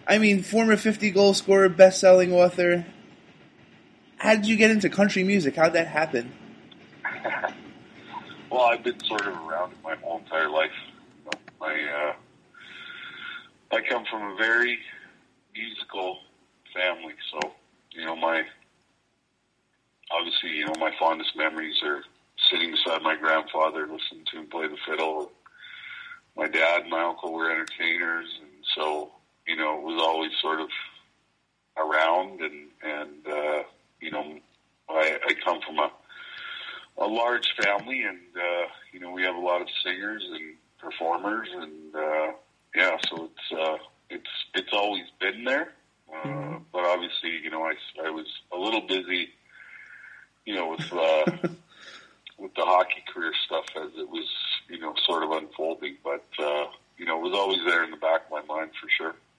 I mean, former 50-goal scorer, best-selling author. How did you get into country music? How'd that happen? Well, I've been sort of around it my whole entire life. You know, I come from a very musical family, so my fondest memories are sitting beside my grandfather, listening to him play the fiddle. My dad and my uncle were entertainers, and so it was always sort of around, and I come from a large family, and we have a lot of singers and performers, and so it's always been there. But obviously, I was a little busy, with the hockey career stuff as it was, sort of unfolding. But it was always there in the back of my mind for sure.